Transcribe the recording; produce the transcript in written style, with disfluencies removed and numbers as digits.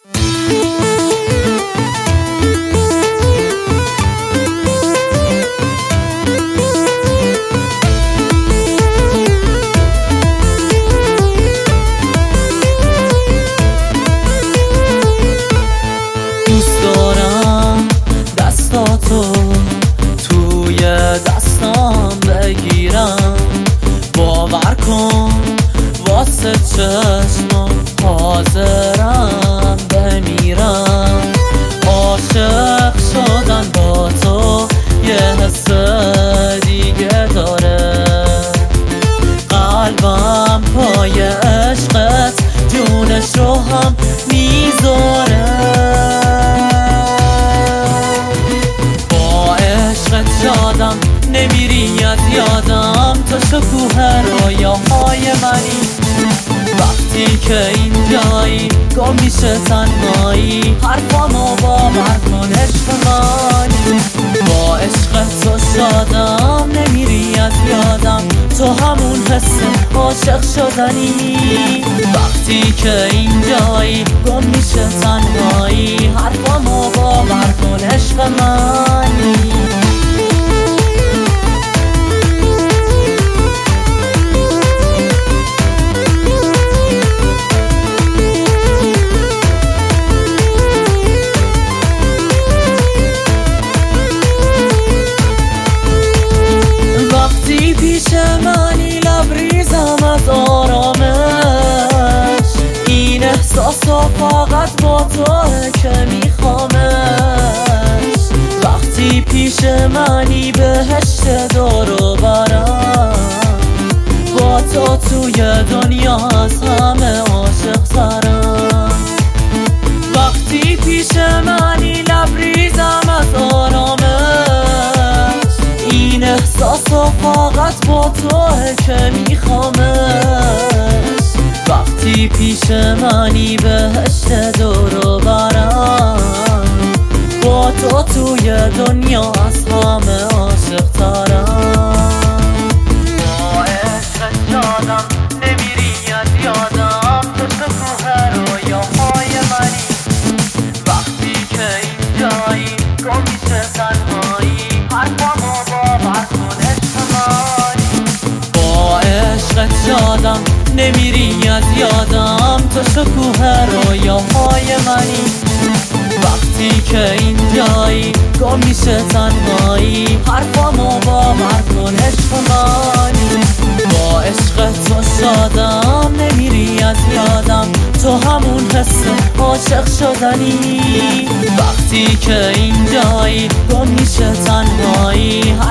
دوست دارم دستاتو توی دستام بگیرم، باور کن واسه چشمم حاضرم بمیرم. عاشق شدن با تو یه حس دیگه داره، قلبم پای عشقت جونش رو هم میذاره. با عشقت یادم نمیری از یادم، تو شکوه رویاهای منی. وقتی که اینجایی گم میشه تنهایی، حرفامو باور کن عشق منی. با عشق تو شادم نمیری از یادم، تو همون حس عاشق شدنی. وقتی که اینجایی گم میشه تنهایی، حرفامو باور کن عشق منی. پیش منی لبریزم از آرامش، این احساس و فقط با توه که میخوامش. وقتی پیش منی بهشت دور و برم، با تو توی دنیا از همه عاشق ترم. وقتی پیش منی لبریزم از آرامش، این احساس و فقط با توه که میخوامش. وقتی پیش منی بهشت دور و برم، با تو توی دنیا از همه عاشق ترم. با عشق جادم نمیری از یادم، تو شکوه رویاهای منی. وقتی که اینجایی گم میشه تنهایی، حرفامو باور کن عشق منی. با عشقت یادم نمیری از یادم، تو شکوه رویاهای منی. وقتی که اینجایی گم میشه تنهایی، حرفامو باور کن عشق منی. با عشق تو شادم نمیری از یادم، تو همون حس عاشق شدنی. وقتی که اینجایی گم میشه تنهایی،